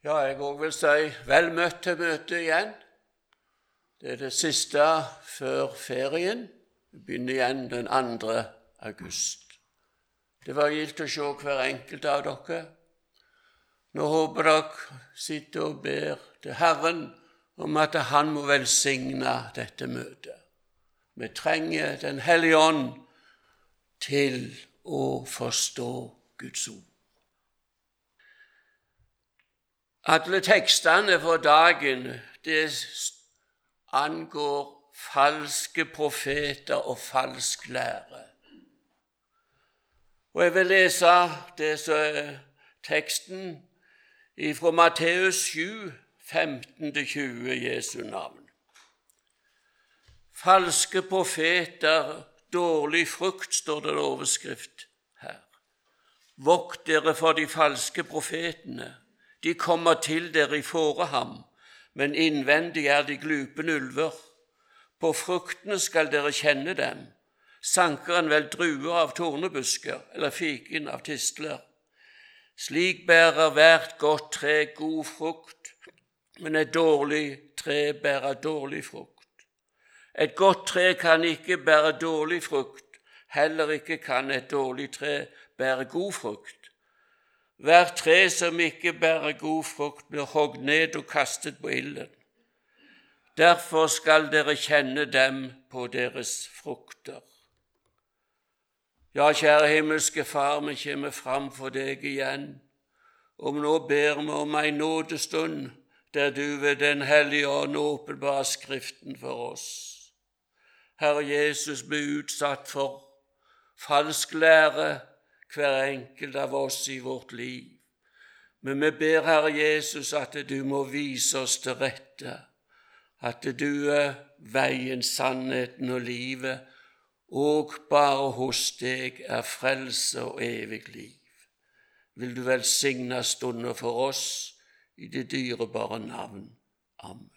Ja, jeg også vil si vel møtt til møtet igjen. Det er det siste før ferien. Vi begynner igjen den 2. august. Det var gildt å se hver enkelt av dere. Nå håper dere sitter og ber til Herren om at han må velsigne dette møtet. Vi trenger Den hellige ånd til å forstå Guds ord. Alle tekstene for dagen, det angår falske profeter og falsk lære. Og jeg vil lese det som er teksten fra Matteus 7, 15-20, Jesu navn. Falske profeter, dårlig frukt, står det overskrift her. Vokt dere for de falske profetene. De kommer til dere i fåreham, men innvendig er de glupende ulver. På fruktene skal dere kjenne dem. Sanker en vel druer av tornebusker, eller fiken av tistler? Slik bærer hvert godt tre god frukt, men et dårlig tre bærer dårlig frukt. Et godt tre kan ikke bære dårlig frukt, heller ikke kan et dårlig tre bære god frukt. Hvert tre som ikke bærer god frukt, blir hogd ned og kastet på ilden. Derfor skal dere kjenne dem på deres frukter. Ja, kjære himmelske Far, vi kommer fram for deg igjen. Om nå ber vi om en nådestund, der du ved Den hellige ånd åpenbarer Skriften for oss. Herre Jesus blir utsatt for falsk lære, hver enkelt av oss i vårt liv. Men vi ber, Herre Jesus, at du må vise oss til rette, at du er veien, sannheten og livet, og bare hos deg er frelse og evig liv. Vil du velsigne stunder for oss i det dyrebare navn. Amen.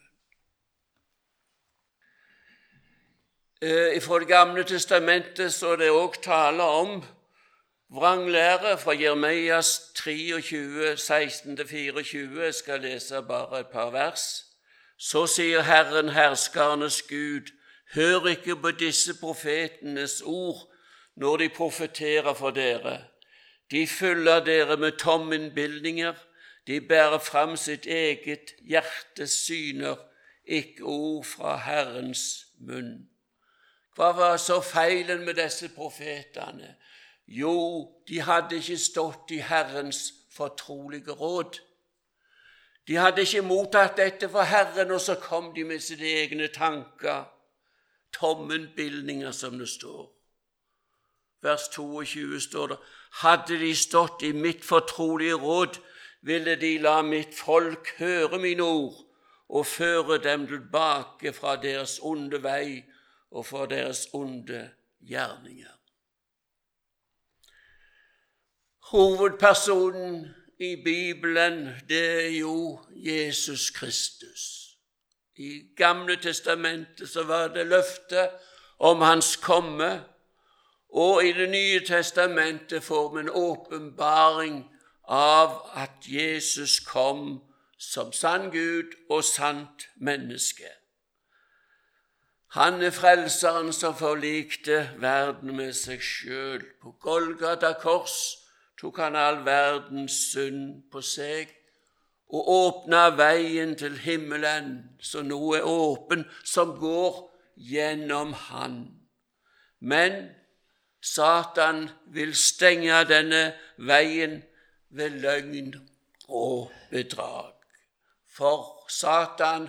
Fra Det gamle testamentet så det også tale om vranglære fra Jeremias 23, 16-24. Jeg skal lese bare et par vers. Så sier Herren, herskernes Gud, hør ikke på disse profetenes ord når de profeterer for dere. De fyller dere med tomme innbildninger, de bærer fram sitt eget hjertes syner, ikke ord fra Herrens munn. Hva var så feilen med disse profetene? Jo, de hadde ikke stått i Herrens fortrolige råd. De hadde ikke mottatt dette for Herren, og så kom de med sine egne tanker, tommenbildninger som det står. Vers 22 står det, hadde de stått i mitt fortrolige råd, ville de la mitt folk høre mine ord, og føre dem tilbake fra deres onde vei og fra deres onde gjerninger. Hovedpersonen i Bibelen, det er jo Jesus Kristus. I Gamle testamentet så var det løfte om hans komme, og i Det nye testamentet får vi en åpenbaring av at Jesus kom som sann Gud og sant menneske. Han er frelseren som forlikte verden med seg selv. På Golgata kors tok han all verdens synd på seg og åpnet veien til himmelen, så noe er åpen som går gjennom han. Men Satan vil stenge denne veien ved løgn og bedrag. For Satan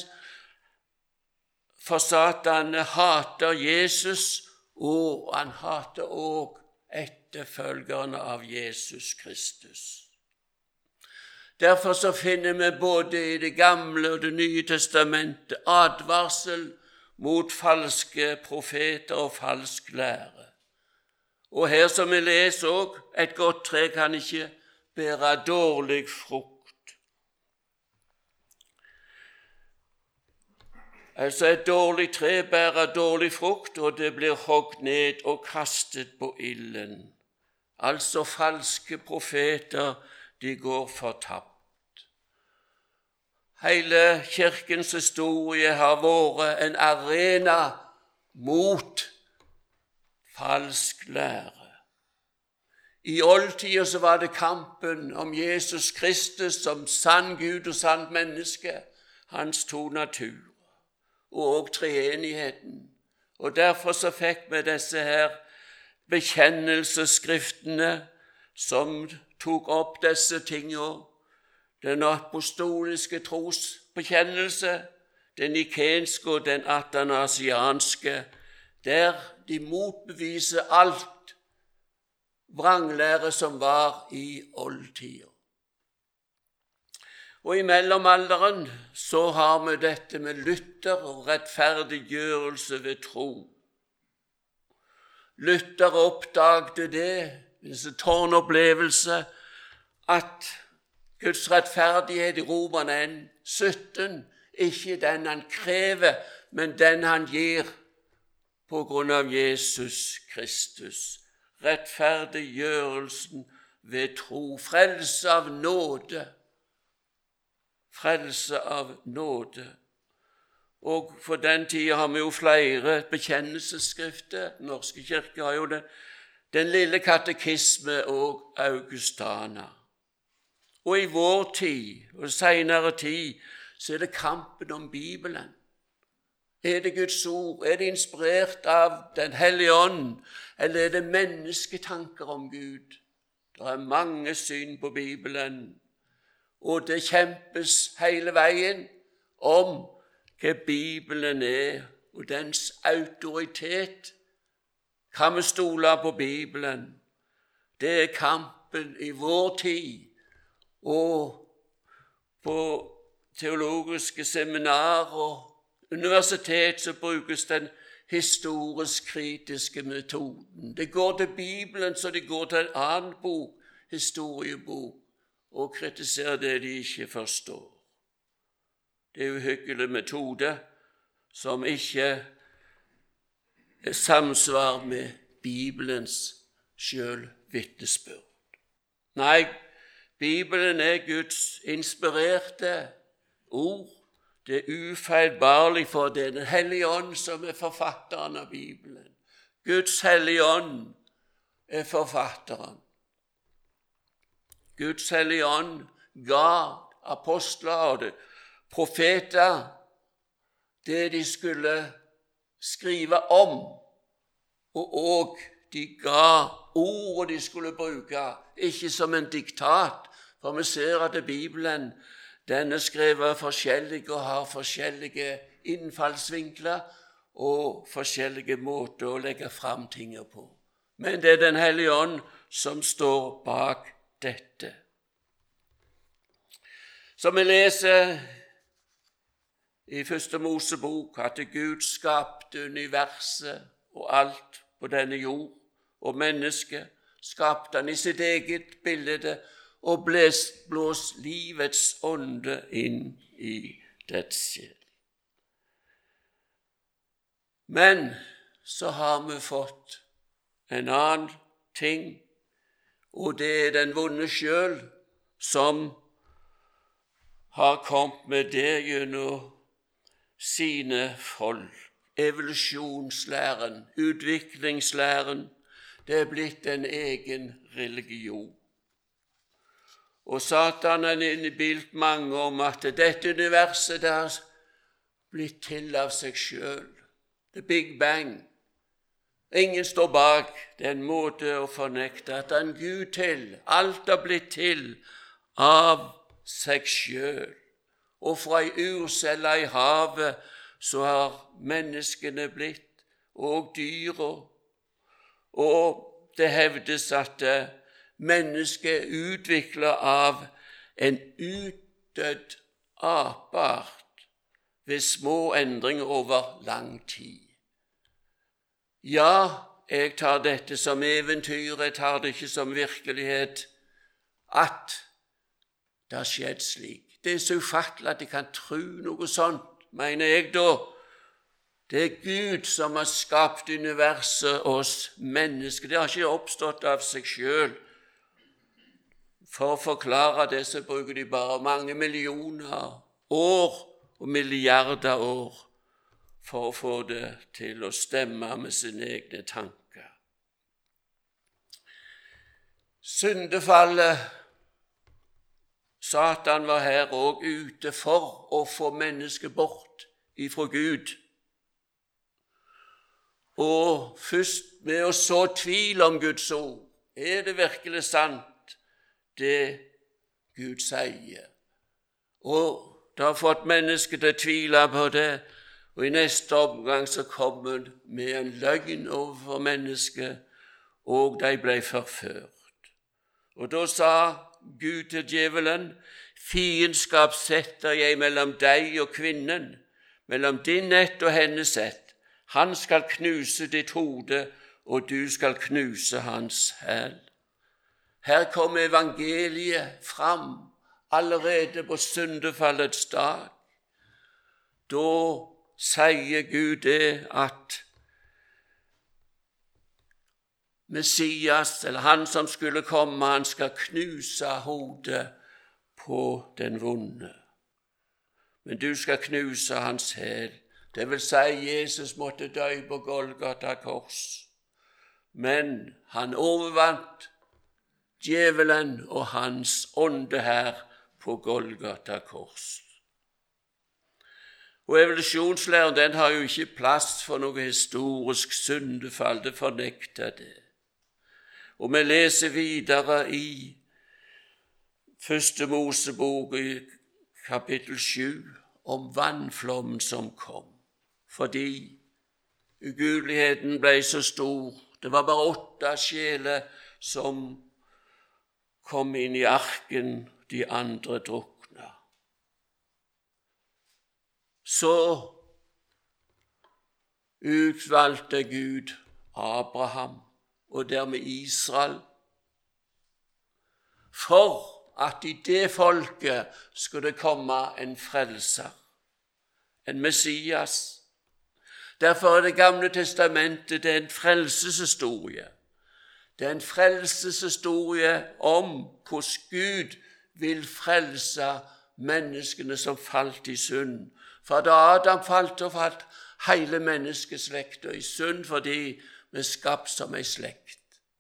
hater Jesus, og han hater også etterfølgerne av Jesus Kristus. Derfor så finner vi både i Det gamle og Det nye testamentet advarsel mot falske profeter og falsk lære. Og her som vi leser også, et godt tre kan ikke bære dårlig frukt. Altså et dårlig tre bærer dårlig frukt, og det blir hogd ned og kastet på ilden. Altså falske profeter, de går fortapt. Hele kirkens historie har vært en arena mot falsk lære. I oldtiden så var det kampen om Jesus Kristus som sann Gud og sant menneske, hans to naturer, og treenigheten. Og derfor så fikk vi disse her bekjennelsesskriftene som tok opp disse tingene. Den apostoliske trosbekjennelse, den nikenske og den athanasianske, der de motbeviser alt vranglære som var i oldtiden. Og i mellomalderen så har vi dette med Luther og rettferdiggjørelse ved tro. Luther oppdagte det, disse tårnopplevelse, at Guds rettferdighet i Romerne 17, ikke den han krever, men den han gir på grunn av Jesus Kristus. Rettferdiggjørelsen ved tro, frelse av nåde. Frelse av nåde. Og for den tiden har vi jo flere bekjennelsesskrifter. Den norske kirke har jo den lille katekisme og Augustana. Og i vår tid, og senere tid, så er det kampen om Bibelen. Er det Guds ord? Er det inspirert av Den hellige ånd? Eller er det mennesketanker om Gud? Det er mange syn på Bibelen, og det kjempes hele veien om hva Bibelen er, og dens autoritet. Kan vi stole på Bibelen? Det er kampen i vår tid, og på teologiske seminarer og universitet så brukes den historisk-kritiske metoden. Det går til Bibelen så det går til en annen bok, historiebok, og kritiserer det de ikke forstår. Det er jo en hyggelig metode som ikke samsvarer med Bibelens selvvitnesbyrd. Nei, Bibelen er Guds inspirerte ord. Det er ufeilbarlig, for det er Den hellige ånd som er forfatteren av Bibelen. Guds hellige ånd er forfatteren. Guds hellige ånd ga apostler og profeter det de skulle skrive om, og de ga ord de skulle bruke, ikke som en diktat, for vi ser at Bibelen den er skrevet forskjellig og har forskjellige innfallsvinkler og forskjellige måter å legge fram ting på. Men det er Den hellige ånd som står bak dette. Så vi leser i Første Mosebok at Gud skapte universet og alt på denne jord, og mennesket skapte han i sitt eget bilde og blås livets ånde inn i dets sjel. Men så har vi fått en annen ting, og det er den vonde sjøl som har kommet med det gjennom sine folk. Evolusjonslæren, utviklingslæren, det er blitt en egen religion. Og Satan har innbilt mange om at dette universet det har blitt til av seg selv. The Big Bang. Ingen står bak. Det er en måte å fornekte at en Gud til. Alt har blitt til av seg selv. Og fra ei urcelle i havet så har menneskene blitt, og dyra. Og det hevdes at mennesket er utviklet av en utdødd apeart ved små endringer over lang tid. Ja, jeg tar dette som eventyr, jeg tar det ikke som virkelighet, at det har skjedd slik. Det er så ufattelig at jeg kan tro noe sånt, mener jeg da. Det er Gud som har skapt universet og oss mennesker. Det har ikke oppstått av seg selv. For å forklare det så bruker de bare mange millioner år og milliarder år for å få det til å stemme med sine egne tanker. Syndefallet, Satan var her også ute for å få mennesket bort ifra Gud. Og først med å så tvil om Guds ord, er det virkelig sant det Gud sier? Og det har fått mennesket til å tvile på det, og i neste omgang så kom han med en løgn overfor mennesket, og de ble forført. Og da sa Gud til djevelen: fiendskap setter jeg mellom deg og kvinnen, mellom din ett og hennes ett. Han skal knuse ditt hode, og du skal knuse hans hæl. Her kom evangeliet fram allerede på syndefallets dag. Da sier Gud det at Messias, eller han som skulle komme, han skal knuse hodet på den vonde. Men du skal knuse hans hæl. Det vil si, Jesus måtte dø på Golgata kors. Men han overvant djevelen og hans ånde her på Golgata kors. Og evolusjonslæren, den har jo ikke plass for noe historisk syndefall, det fornekter det. Og vi leser videre i Første Mosebok i kapittel 7 om vannflommen som kom. Fordi ugudeligheten ble så stor. Det var bare 8 sjeler som kom inn i arken, de andre drukna. Så utvalgte Gud Abraham og dermed Israel for at i det folket skulle det komme en frelser, en Messias. Derfor er Det gamle testamentet det er en frelseshistorie. Det er en frelseshistorie om hvordan Gud vil frelse menneskene som falt i synd. For da Adam falt hele menneskeslekta i synd fordi vi er skapt som ei slekt.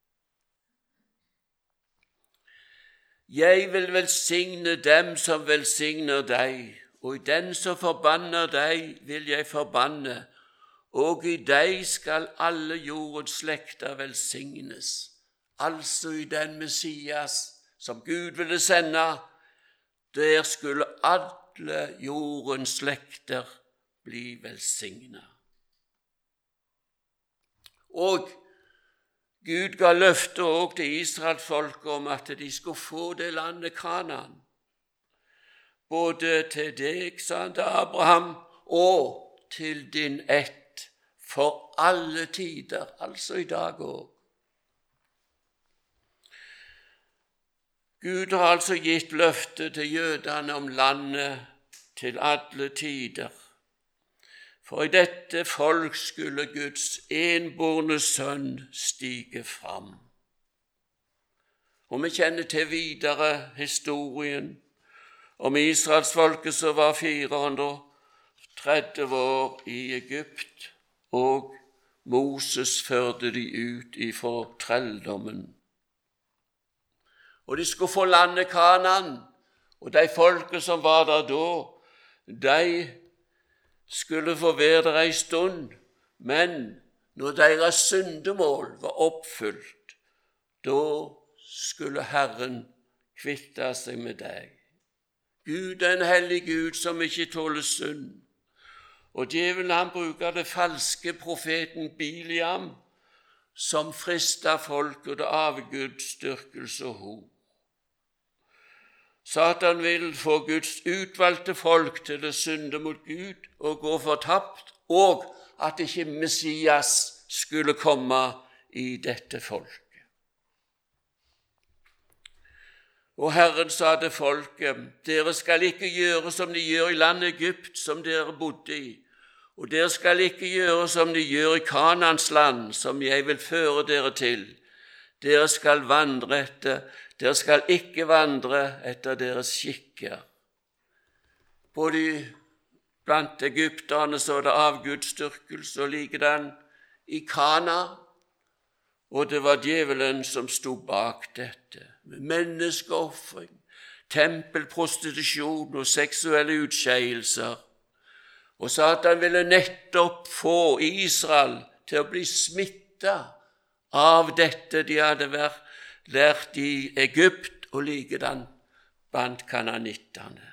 Jeg vil velsigne dem som velsigner deg, og i den som forbanner deg, vil jeg forbanne, og i deg skal alle jordens slekter velsignes. Altså i den Messias som Gud ville sende, der skulle alle jordens slekter bli velsignet. Og Gud ga løfte også til Israelsfolket om at de skulle få det landet Kanaan. Både til deg, sa han til Abraham, og til din ett, for alle tider, altså i dag også. Gud har altså gitt løfte til jødene om landet til alle tider. For i dette folk skulle Guds enbårne sønn stige fram. Og vi kjenner til videre historien om Israelsfolket som var 430 år i Egypt, og Moses førte de ut ifra trelldommen. Og de skulle få landet Kanaan, og de folket som var der da, de skulle få være der en stund, men når deres syndemål var oppfylt, da skulle Herren kvitte seg med deg. Gud er en hellig Gud som ikke tåler synd. Og djevelen han bruker det falske profeten Biliam som frister folk og det avgudsdyrkelse og hor. Satan vil få Guds utvalgte folk til å synde mot Gud og gå fortapt, og at ikke Messias skulle komme i dette folket. Og Herren sa til folket: dere skal ikke gjøre som de gjør i landet Egypt, som dere bodde i, og dere skal ikke gjøre som de gjør i Kanaans land, som jeg vil føre dere til. Dere skal ikke vandre etter deres skikker. blant egypterne så det avgudsdyrkelse, og likedan i Kana. Og det var djevelen som stod bak dette, med menneskeoffring, tempelprostitusjon og seksuelle utskeielser. Og Satan ville nettopp få Israel til å bli smittet av dette de hadde lært i Egypt, og likedan blant kananittene.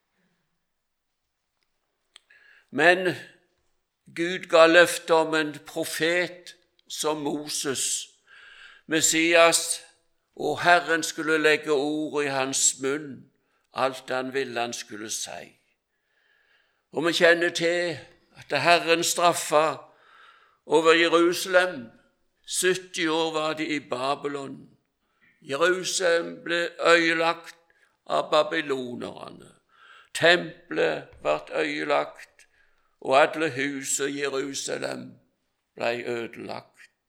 Men Gud ga løfte om en profet som Moses, Messias, og Herren skulle legge ord i hans munn, alt han ville han skulle si. Og vi kjenner til at Herren straffa over Jerusalem. 70 år var de i Babylon. Jerusalem ble ødelagt av babylonerne. Tempelet ble ødelagt, og alle hus i Jerusalem ble ødelagt.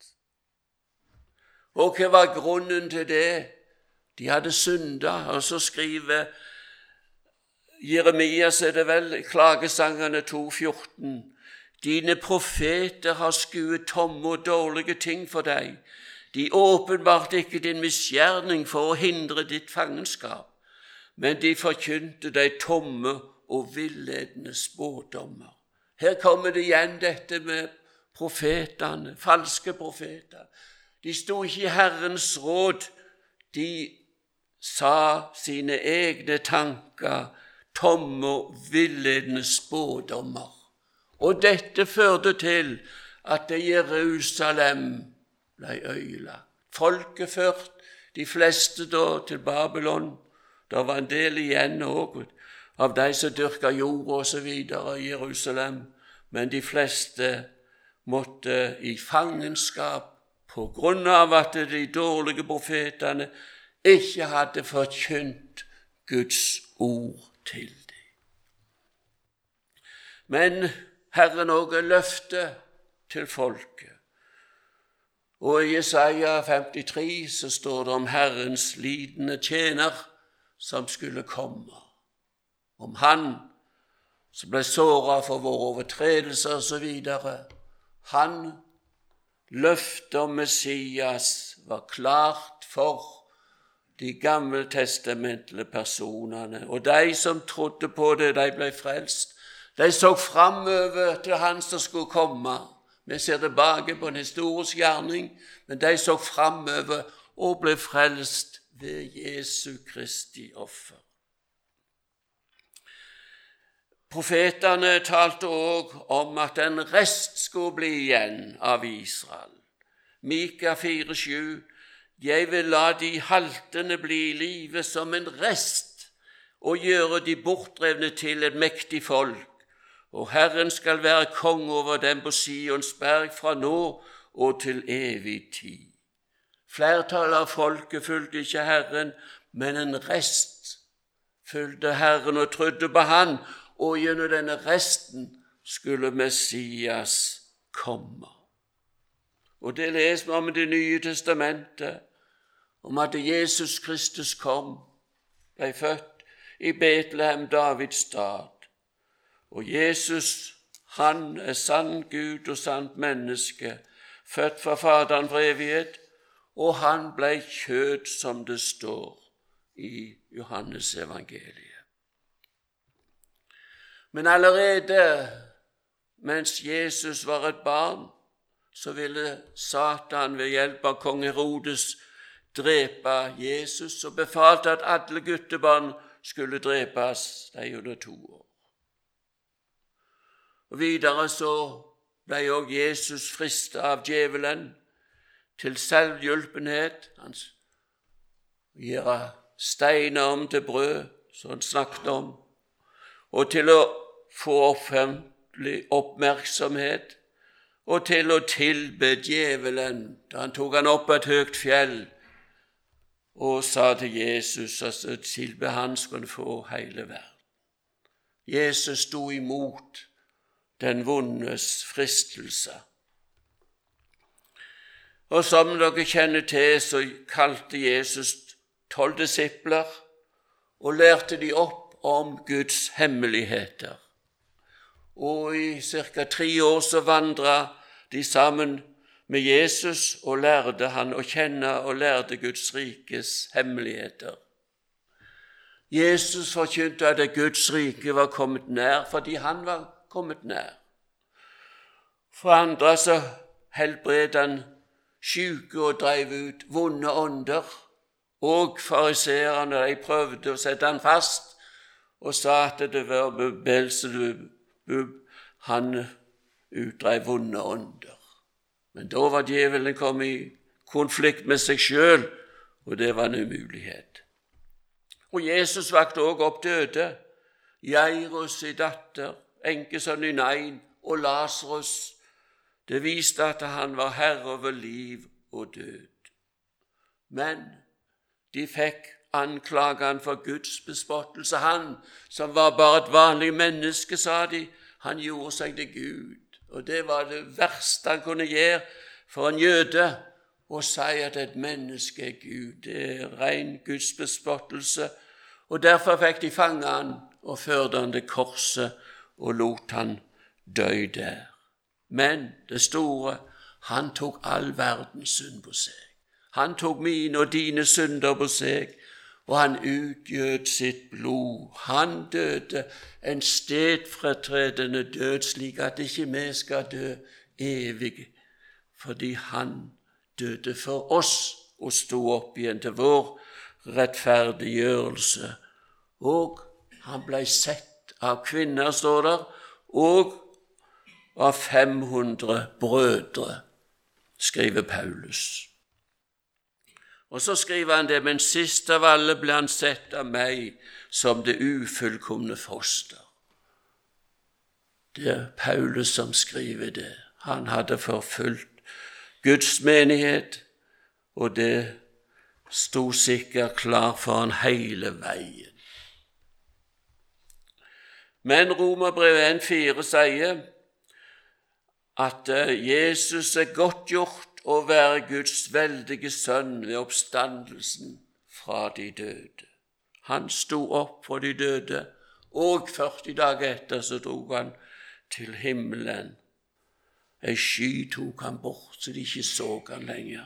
Og hva var grunnen til det? De hadde syndet, og så skriver Jeremias, er det vel, klagesangene 2,14. Dine profeter har skuet tomme og dårlige ting for deg. De åpenbarte ikke din misgjerning for å hindre ditt fangenskap, men de forkynte deg tomme og villedende spådommer. Her kommer det igjen dette med profetene, falske profeter. De stod ikke i Herrens råd, de sa sine egne tanker, tomme og villedende spådommer. Og dette førte til at Jerusalem ble ødelagt. Folket ført de fleste da til Babylon. Det var en del igjen også av de som dyrket jord og så videre i Jerusalem, men de fleste måtte i fangenskap på grunn av at de dårlige profetene ikke hadde forkynt Guds ord til dem. Men Herren også løftet til folket. Og i Jesaja 53 så står det om Herrens lidende tjener som skulle komme. Om han som ble såret for våre overtredelser og så videre. Han løftet om Messias var klart for de gammeltestamentlige personene, og de som trodde på det, de ble frelst. De så framover til han som skulle komme. Vi ser tilbake på en historisk gjerning, men de så framover og ble frelst ved Jesu Kristi offer. Profetene talte også om at en rest skulle bli igjen av Israel. Mika 4,7: Jeg vil la de haltende bli i live som en rest, og gjøre de bortdrevne til et mektig folk. Og Herren skal være konge over dem på Sions berg fra nå og til evig tid. Flertallet av folket fulgte ikke Herren, men en rest fulgte Herren og trodde på han, og gjennom denne resten skulle Messias komme. Og det leser vi om i Det nye testamentet, om at Jesus Kristus kom, ble født i Betlehem, Davids stad. Og Jesus, han er sann Gud og sant menneske, født fra Faderen for evighet, og han ble kjød, som det står i Johannes evangeliet. Men allerede mens Jesus var et barn, så ville Satan ved hjelp av kong Herodes drepe Jesus, og befalte at alle guttebarn skulle drepes de under 2 år. Og videre så ble også Jesus fristet av djevelen til selvhjulpenhet. Han gjør steiner om til brød, som han snakket om, og til å få offentlig oppmerksomhet, og til å tilbe djevelen, da han tok han opp et høyt fjell og sa til Jesus at tilbe han skulle få hele verden. Jesus sto imot den vondes fristelse. Og som dere kjenner til, så kalte Jesus 12 disipler og lærte de opp om Guds hemmeligheter. Og i ca. 3 år så vandret de sammen med Jesus og lærte han å kjenne og lærte Guds rikes hemmeligheter. Jesus forkynte at Guds rike var kommet nær, fordi han var kommet nær. For andre så helbredte han syke og drev ut vonde ånder, og fariseerne de prøvde å sette han fast og sa at det var Beelzebub, han utdrev vonde ånder. Men da var djevelen kommet i konflikt med seg selv, og det var en umulighet. Og Jesus vakte også opp døde, Jairus sin datter, enkesønnen Nain og Lazarus. Det viste at han var herre over liv og død. Men de fikk anklagen for Guds bespottelse. Han, som var bare et vanlig menneske, sa de, han gjorde seg til Gud. Og det var det verste han kunne gjøre for en jøde, å si at et menneske er Gud. Det er ren Guds bespottelse. Og derfor fikk de fange han og førte han til korset og lot han dø der. Men det store, han tok all verdens synd på seg. Han tok mine og dine synder på seg, og han utgjød sitt blod. Han døde en stedfratredende død, slik at ikke vi skal dø evig, fordi han døde for oss og stod opp igjen til vår rettferdiggjørelse. Og han ble sett av kvinner, står der, og av 500 brødre, skriver Paulus. Og så skriver han det, men sist av alle ble han sett av meg som det ufullkomne foster. Det er Paulus som skriver det. Han hadde forfulgt Guds menighet, og det stod sikkert klar for han hele veien. Men Romerbrevet 1,4 sier at Jesus er godt gjort å være Guds veldige sønn ved oppstandelsen fra de døde. Han stod opp for de døde, og 40 dager etter så drog han til himmelen. En sky tok han bort, så de ikke så han lenger.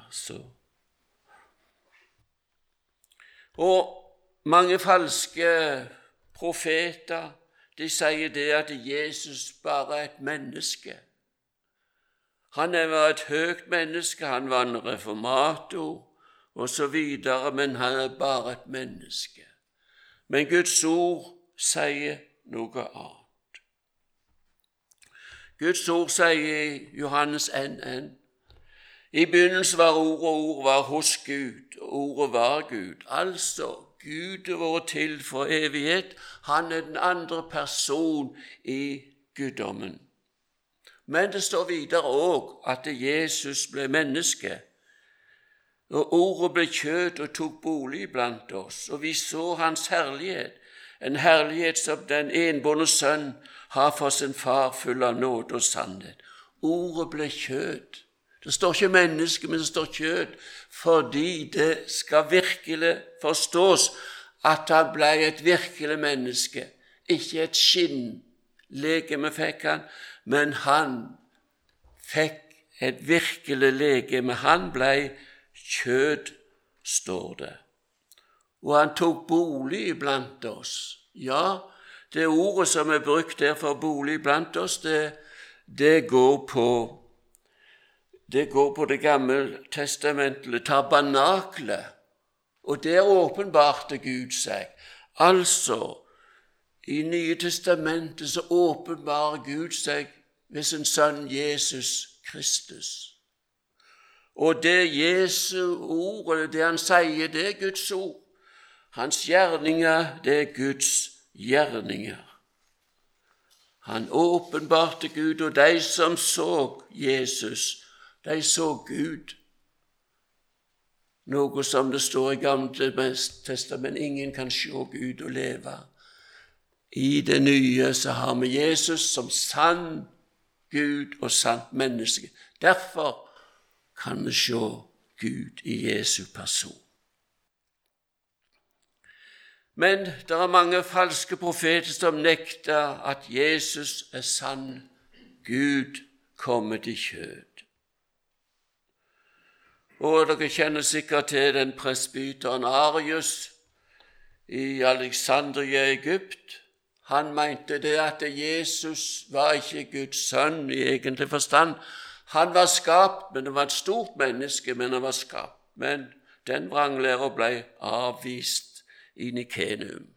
Og mange falske profeter, de sier det at Jesus bare er et menneske. Han var et høyt menneske, han var en reformator og så videre, men han er bare et menneske. Men Guds ord sier noe annet. Guds ord sier i Johannes 1,1: I begynnelsen var ordet, og ordet var hos Gud, og ordet var Gud. Altså, Gud er vært til for evighet. Han er den andre person i guddommen. Men det står videre også at Jesus ble menneske, og ordet ble kjød og tok bolig blant oss, og vi så hans herlighet, en herlighet som den enbårne sønn har for sin far, full av nåde og sannhet. Ordet ble kjød. Det står ikke menneske, men det står kjød, fordi det skal virkelig forstås at han ble et virkelig menneske, ikke et skinnlegeme fikk han, men han fikk et virkelig legeme. Han ble kjød, står det. Og han tok bolig blant oss. Ja, det ordet som er brukt der for bolig blant oss, det går på det gamle testamentet, tabernaklet. Og der åpenbarte Gud seg. Altså, i Nye testamentet så åpenbarer Gud seg ved sin sønn Jesus Kristus. Og det Jesu ord, det han sier, det er Guds ord. Hans gjerninger, det er Guds gjerninger. Han åpenbarte Gud, og de som så Jesus, de så Gud. Noe som det står i Gamle testamentet, ingen kan se Gud og leve. I det nye så har vi Jesus som sann Gud og sant menneske. Derfor kan vi se Gud i Jesu person. Men det er mange falske profeter som nekter at Jesus er sann. Gud kommet i kjød. Og dere kjenner sikkert til den presbyteren Arius i Alexandria i Egypt. Han mente det at Jesus var ikke Guds sønn i egentlig forstand. Han var skapt, men det var et stort menneske, men han var skapt. Men den vranglæra ble avvist i Nikeneum.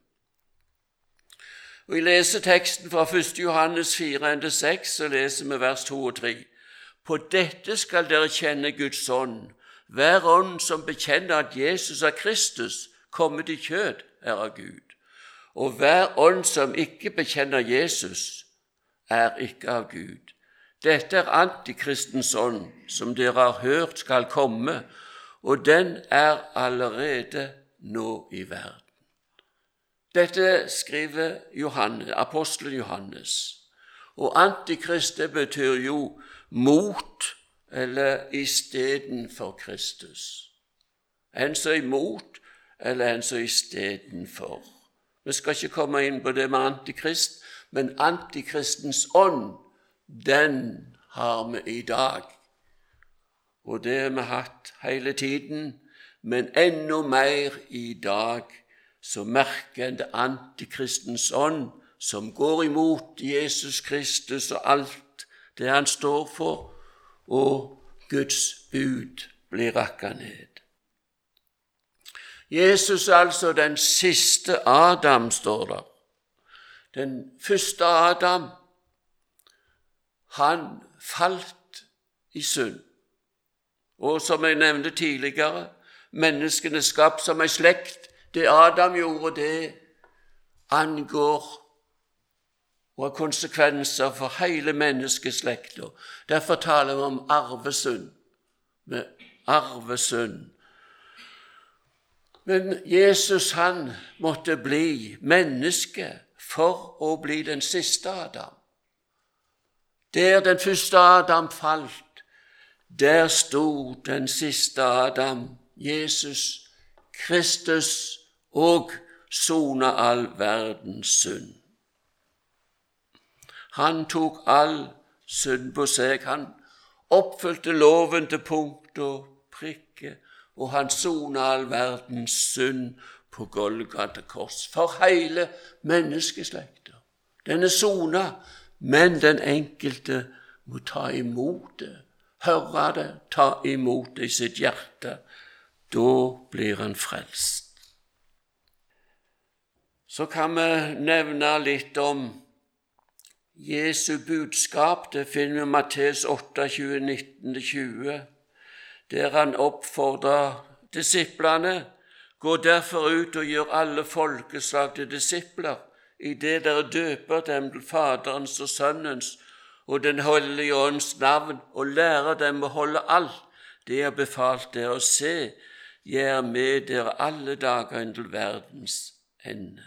Og I leseteksten fra 1. Johannes 4-6 så leser vi vers 2 og 3. På dette skal dere kjenne Guds ånd. Hver ånd som bekjenner at Jesus er Kristus, kommet i kjød, er av Gud. Og hver ånd som ikke bekjenner Jesus, er ikke av Gud. Dette er antikristens ånd, som dere har hørt skal komme, og den er allerede nå i verden. Dette skriver apostelen Johannes. Og antikrist, det betyr jo mot eller istedenfor Kristus. En som er imot, eller en som er istedenfor. Vi skal ikke komme inn på det med antikrist, men antikristens ånd, den har vi i dag. Og det har vi hatt hele tiden, men enda mer i dag, så merker en det antikristens ånd, som går imot Jesus Kristus og alt det han står for, og Guds bud blir rakket ned. Jesus er altså den siste Adam, står der. Den første Adam, han falt i synd. Og som jeg nevnte tidligere, menneskene er skapt som en slekt. Det Adam gjorde, det angår og har konsekvenser for hele menneskeslekta. Derfor taler vi om arvesynd. Med arvesynd. Men Jesus, han måtte bli menneske for å bli den siste Adam. Der den første Adam falt, der sto den siste Adam, Jesus Kristus, og sona all verdens synd. Han tok all synd på seg. Han oppfylte loven til punkt og prikke, og han sona all verdens synd på Golgata kors. For hele menneskeslekta. Den er sona, men den enkelte må ta imot det. Høre det, ta imot det i sitt hjerte. Da blir han frelst. Så kan vi nevne litt om Jesu budskap. Det finner vi i Matteus 8, 19-20, der han oppfordrer disiplene: gå derfor ut og gjør alle folkeslag til disipler, i det dere døper dem til Faderens og Sønnens og Den hellige ånds navn, og lærer dem å holde alt det jeg har befalt dere. Å se, jeg er med dere alle dager inntil verdens ende.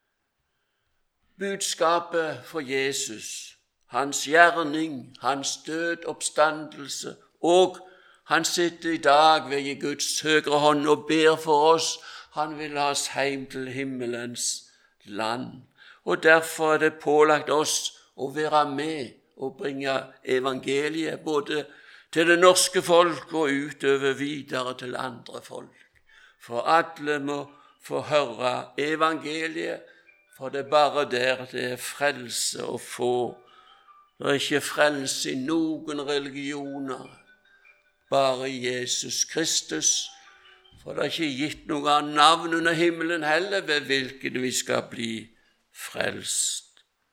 Budskapet for Jesus, hans gjerning, hans død, oppstandelse, og han sitter i dag ved Guds høyre hånd og ber for oss. Han vil ha oss hjem til himmelens land. Og derfor er det pålagt oss å være med og bringe evangeliet både til det norske folk og utover videre til andre folk. For alle må få høre evangeliet, for det er bare der det er frelse å få. Det er ikke frelse i noen religioner, bare Jesus Kristus. For det er ikke gitt noe annet navn under himmelen heller ved hvilken vi skal bli frelst.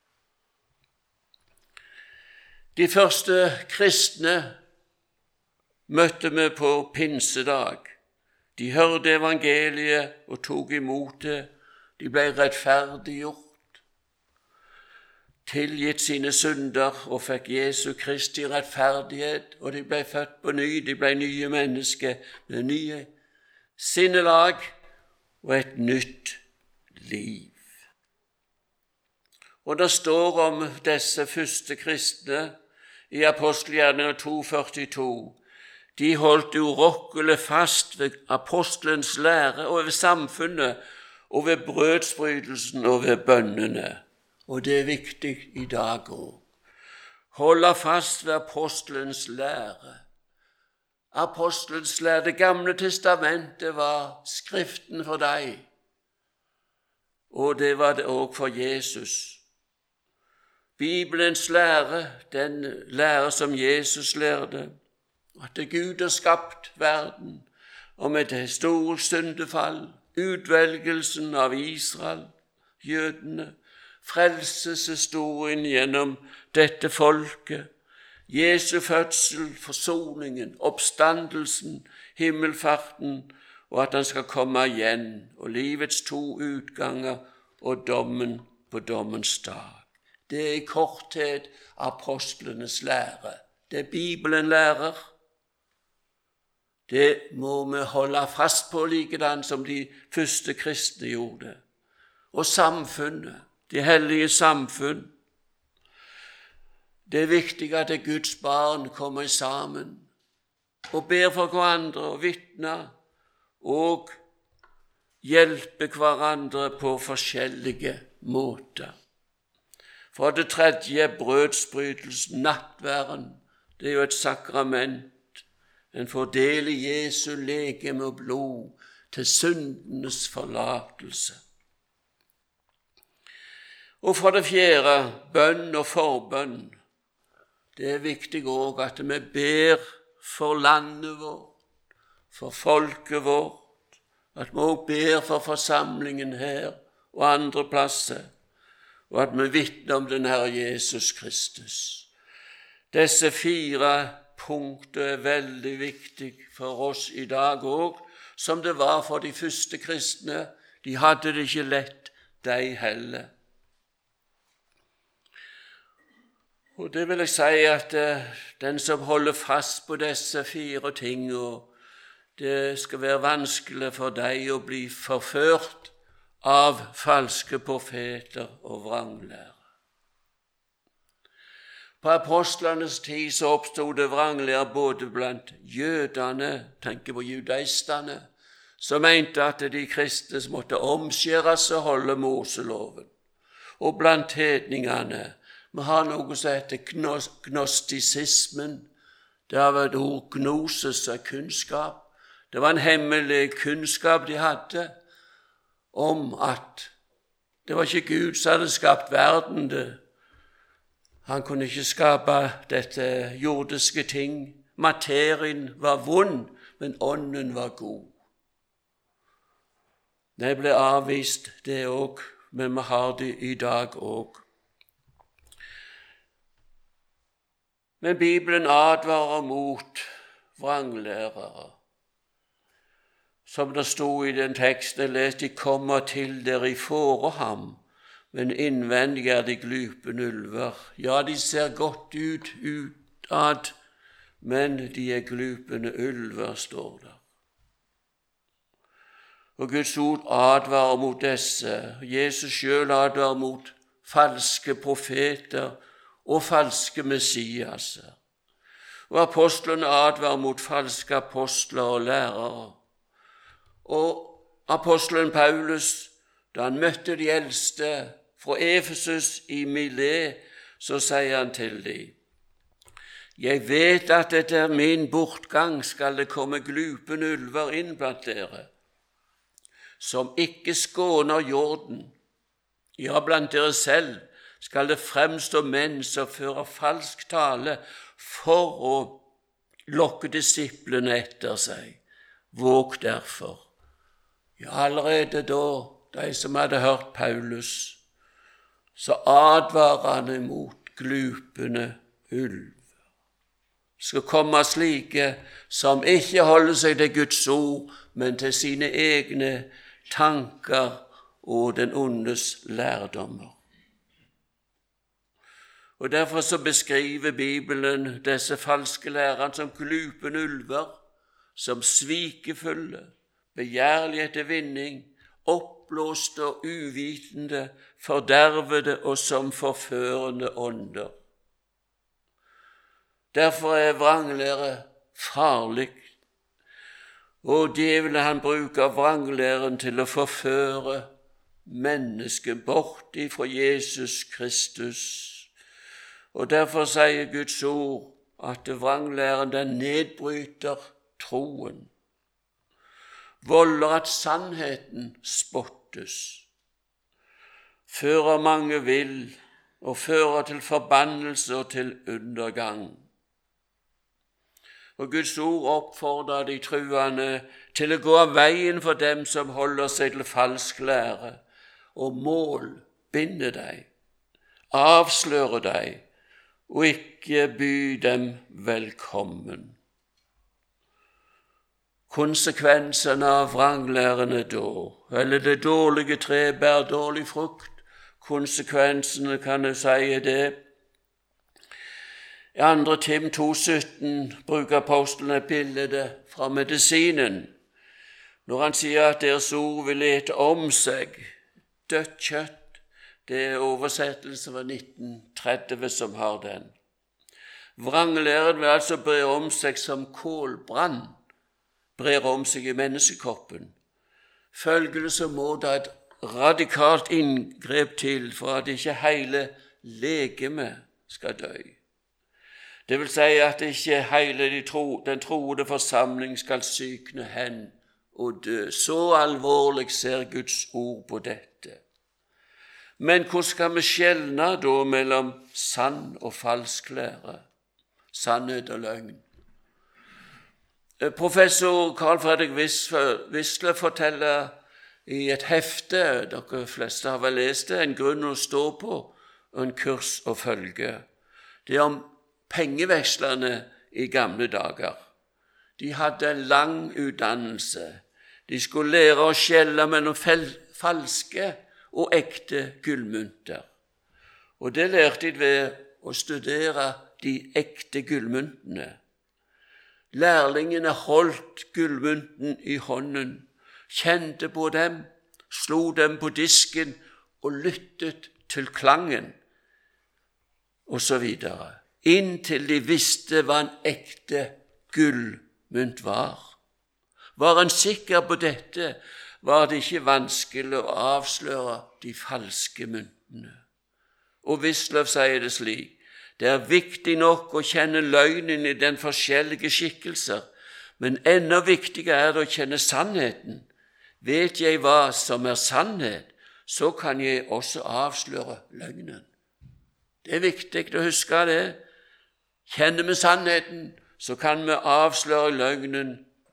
De første kristne møtte vi på pinsedag. De hørte evangeliet og tok imot det. De ble rettferdiggjort, tilgitt sine synder og fikk Jesu Kristi rettferdighet, og de ble født på ny. De ble nye mennesker med nye sinnelag og et nytt liv. Og det står om disse første kristne i Apostelgjerningen 2,42. De holdt urokkelig fast ved apostelens lære og ved samfunnet, og ved brødsbrytelsen og ved bønnene. Og det er viktig i dag også. Holde fast ved apostelens lære. Apostelens lære, Det gamle testamentet var skriften for deg, og det var det også for Jesus. Bibelens lære, den lære som Jesus lærte, at Gud har skapt verden, og med det store syndefall, utvelgelsen av Israel, jødene, frelseshistorien gjennom dette folket, Jesu fødsel, forsoningen, oppstandelsen, himmelfarten, og at han skal komme igjen, og livets to utganger og dommen på dommens dag. Det er i korthet apostlenes lære. Det Bibelen lærer. Det må vi holde fast på likedan som de første kristne gjorde. Og samfunnet, de hellige samfunn. Det er viktig at Guds barn kommer sammen og ber for hverandre og vitner og hjelper hverandre på forskjellige måter. For det tredje, brødsbrytelsen, nattværen. Det er jo et sakrament. En får del i Jesu legeme og blod til syndenes forlatelse. Og for det fjerde, bønn og forbønn. Det er viktig også at vi ber for landet vårt, for folket vårt, at vi også ber for forsamlingen her og andre plasser, og at vi vitner om den Herre Jesus Kristus. Disse 4 punkter er veldig viktige for oss i dag også, som det var for de første kristne. De hadde det ikke lett, de heller. Og det vil jeg si at den som holder fast på disse 4 tingene, det skal være vanskelig for deg å bli forført av falske profeter og vranglære. På apostlenes tid så oppstod det vranglære både blant jødene, tenker på judaistene, som mente at de kristne måtte omskjæres og holde Moseloven, og blant hedningene. Vi har noe som heter gnostisismen. Det har vært ord gnosis og kunnskap. Det var en hemmelig kunnskap de hadde om at det var ikke Gud som hadde skapt verden. Han kunne ikke skape dette jordiske ting. Materien var vond, men ånden var god. Det ble avvist, det også, men vi har det i dag også. Men Bibelen advarer mot vranglærere. Som det stod i den teksten jeg leste, de kommer til dere i fåreham, men innvendig er de glupende ulver. Ja, de ser godt ut utad, men de er glupende ulver, står der. Og Guds ord advarer mot disse. Jesus selv advarer mot falske profeter og falske messiaser. Og apostlene advarer mot falske apostler og lærere. Og apostelen Paulus, da han møtte de eldste fra Efesus i Milet, så sier han til dem: Jeg vet at etter min bortgang skal det komme glupende ulver inn blant dere, som ikke skåner jorden. Ja, blant dere selv skal det fremstå menn som fører falsk tale for å lokke disiplene etter seg. Våg derfor. Ja, allerede da, de som hadde hørt Paulus, så advarer han imot glupende ulver. Skal komme slike som ikke holder seg til Guds ord, men til sine egne tanker og den ondes lærdommer. Og derfor så beskriver Bibelen disse falske lærerne som glupende ulver, som svikefulle, begjærlige etter vinning, oppblåste og uvitende, fordervede og som forførende ånder. Derfor er vranglære farlig, og djevelen han bruker vranglæren til å forføre mennesket bort ifra Jesus Kristus. Og derfor sier Guds ord at vranglæren den nedbryter troen, volder at sannheten spottes, fører mange vill og fører til forbannelse og til undergang. Og Guds ord oppfordrer de truende til å gå av veien for dem som holder seg til falsk lære, og målbinde deg, avsløre deg, og ikke by dem velkommen. Konsekvensen av vranglærerne da, eller det dårlige tre bærer dårlig frukt, konsekvensene kan jeg si det. I 2. Tim 2,17 bruker apostelen et bilde fra medisinen, når han sier at deres ord vil ete om seg dødt kjøtt. Det er oversettelse fra 1930 som har den. Vranglæren vil altså bre om seg som kålbrann, brer om seg i menneskekroppen. Følgelig så må det et radikalt inngrep til for at ikke hele legemet skal dø. Det vil si at ikke hele den troende forsamling skal sykne hen og dø. Så alvorlig ser Guds ord på dette. Men hvordan skal vi skjelne da mellom sann og falsk lære, sannhet og løgn? Professor Carl Fredrik Wisler forteller i et hefte, dere fleste har vel lest det, en grunn å stå på og en kurs å følge. Det er om pengevekslerne i gamle dager. De hadde en lang utdannelse. De skulle lære å skjelne mellom falske og ekte gullmynter. Og det lærte de ved å studere de ekte gullmyntene. Lærlingene holdt gullmynten i hånden, kjente på dem, slo dem på disken og lyttet til klangen, og så videre, inntil de visste hva en ekte gullmynt var. Var en sikker på dette, var det ikke vanskelig å avsløre de falske myntene. Og Wisløff sier det slik: det er viktig nok å kjenne løgnen i den forskjellige skikkelser, men enda viktigere er det å kjenne sannheten. Vet jeg hva som er sannhet, så kan jeg også avsløre løgnen. Det er viktig å huske det. Kjenner vi sannheten, så kan vi avsløre løgnen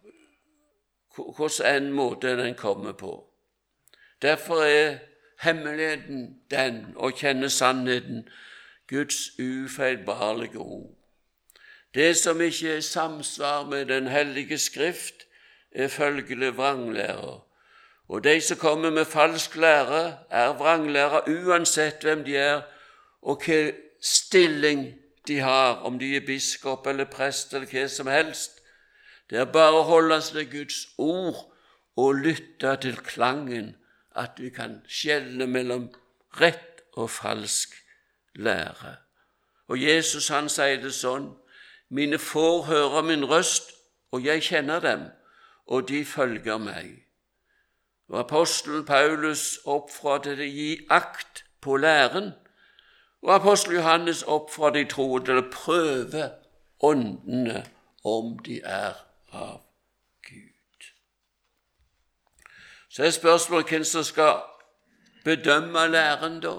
hvordan en måte den kommer på. Derfor er hemmeligheten den å kjenne sannheten, Guds ufeilbarlige ord. Det som ikke er samsvar med den hellige skrift, er følgelig vranglærer. Og de som kommer med falsk lære, er vranglærer uansett hvem de er, og hva stilling de har, om de er biskop eller prest eller hva som helst. Det er bare å holde seg til Guds ord og lytte til klangen, at vi kan skjelne mellom rett og falsk lære. Og Jesus han sier det sånn: mine får høre min røst, og jeg kjenner dem, og de følger meg. Og apostelen Paulus oppfordrer til å gi akt på læren, og apostel Johannes oppfordrer de troende til å prøve åndene om de er av Gud. Så er spørsmålet hvem som skal bedømme læren da.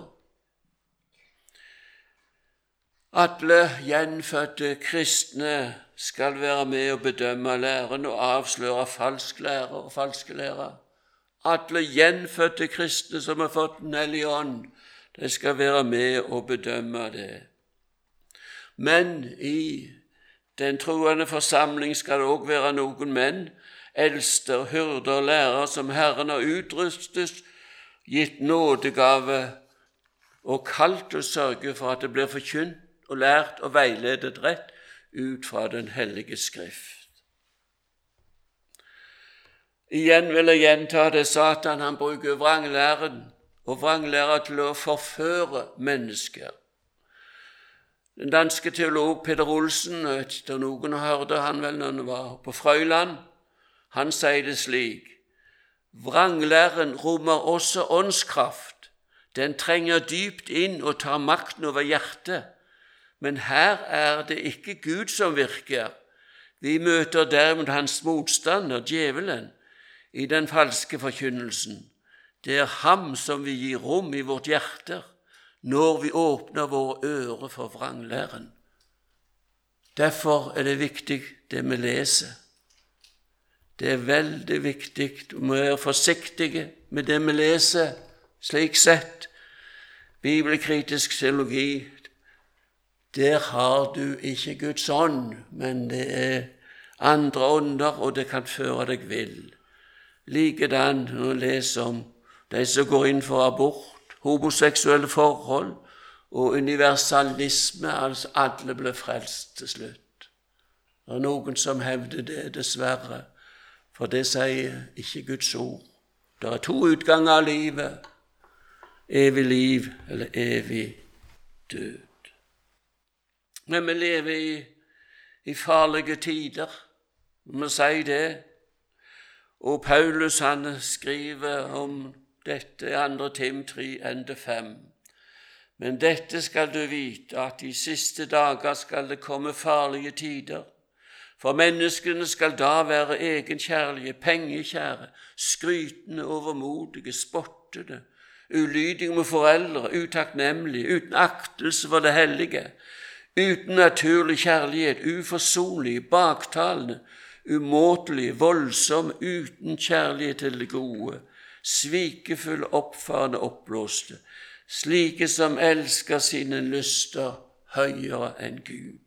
Alle gjenfødte kristne skal være med og bedømme læren og avsløre falsk lære og falske lære. Alle gjenfødte kristne som har fått Den hellige ånd, de skal være med og bedømme det. Men i den troende forsamling skal det også være noen menn, eldster, hyrder, lærere, som Herren har utrustet, gitt nådegave og kalt å sørge for at det blir forkynt og lært og veiledet rett ut fra den hellige skrift. Igjen vil jeg gjenta det. Satan han bruker vranglæren og vranglærer til å forføre mennesker. Den danske teolog Peter Olsen, etter noen hørte han vel når han var på Frøyland, han sier det slik: Vranglæren rommer også åndskraft. Den trenger dypt inn og tar makten over hjertet. Men her er det ikke Gud som virker. Vi møter derimot hans motstander, djevelen, i den falske forkynnelsen. Det er ham som vi gir rom i vårt hjerter når vi åpner våre ører for vranglæren. Derfor er det viktig det vi leser. Det er veldig viktig å være forsiktige med det vi leser, slik sett. Bibelkritisk teologi, der har du ikke Guds ånd, men det er andre ånder, og det kan føre deg vill. Likedan når du leser om de som går inn for abort, homoseksuelle forhold og universalisme, altså alle ble frelst til slutt. Det er noen som hevder det, dessverre, for det sier ikke Guds ord. Det er 2 utganger av livet, evig liv eller evig død. Men vi lever i farlige tider, vi må si det. Og Paulus han skriver om dette i 2. Tim 3:5. Men dette skal du vite, at i siste dager skal det komme farlige tider. For menneskene skal da være egenkjærlige, pengekjære, skrytende, overmodige, spottende, ulydige med foreldre, utakknemlige, uten aktelse for det hellige, uten naturlig kjærlighet, uforsonlige, baktalende, umåtelige, voldsomme, uten kjærlighet til det gode, svikefulle, oppfarende, oppblåste, slike som elsker sine lyster høyere enn Gud.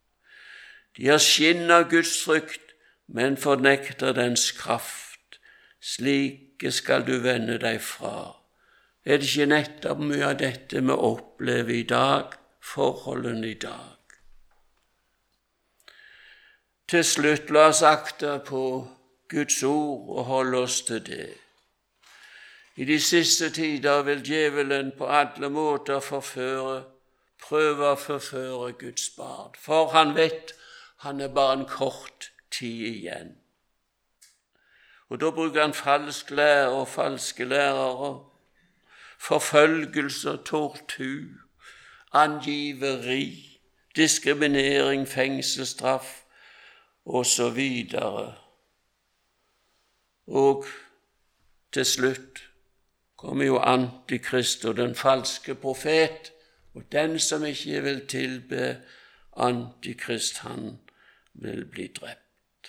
De har skinn av Guds frykt, men fornekter dens kraft. Slike skal du vende deg fra. Er det ikke nettopp mye av dette vi opplever i dag, forholdene i dag? Til slutt, la oss akte på Guds ord og holde oss til det. I de siste tider vil djevelen på alle måter prøve å forføre Guds barn, for han vet han er bare en kort tid igjen. Og da bruker han falsk lære og falske lærere, forfølgelse, tortur, angiveri, diskriminering, fengselsstraff og så videre. Og til slutt kommer jo Antikrist og den falske profet, og den som ikke vil tilbe Antikrist, han vil bli drept.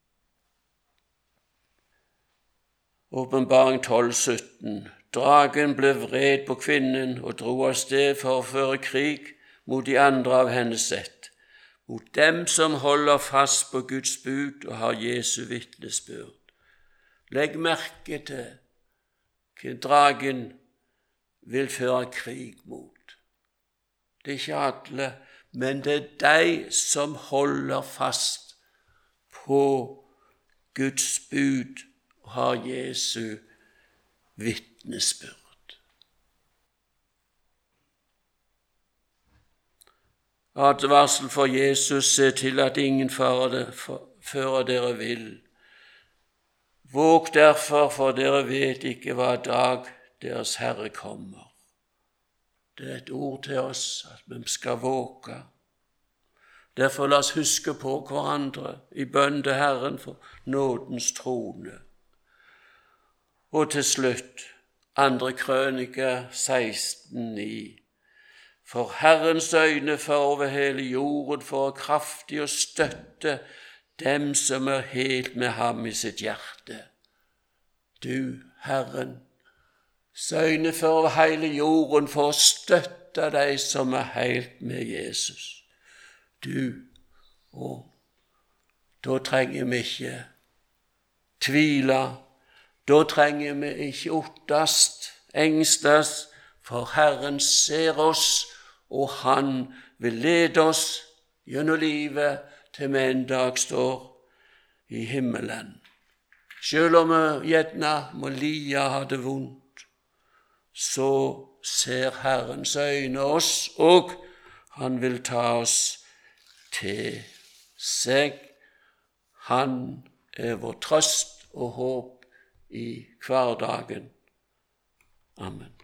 Åpenbaring 12:17. Dragen ble vred på kvinnen og dro av sted for å føre krig mot de andre av hennes ett, mot dem som holder fast på Guds bud og har Jesu vitnesbyrd. Legg merke til hva dragen vil føre krig mot. Det er ikke alle, men det er de som holder fast på Guds bud og har Jesu vitnesbyrd. Advarsel for Jesus, se til at ingen fører dere vill. Våg derfor, for dere vet ikke hva dag deres Herre kommer. Det er et ord til oss at vi skal våge. Derfor la oss huske på hverandre i bønn til Herren for nådens trone. Og til slutt, 2. Krøniker 16:9. For Herrens øyne for over hele jorden for kraftig å støtte dem som er helt med ham i sitt hjerte. Du, Herren, øyne for over hele jorden for å støtte deg som er helt med Jesus. Du, og da trenger vi ikke tvile, da trenger vi ikke ottast, engstes, for Herren ser oss, og han vil lede oss gjennom livet til vi en dag står i himmelen. Selv om vi gjerne må lia ha det vondt, så ser Herrens øyne oss, og han vil ta oss til seg. Han er vår trøst og håp i hverdagen. Amen.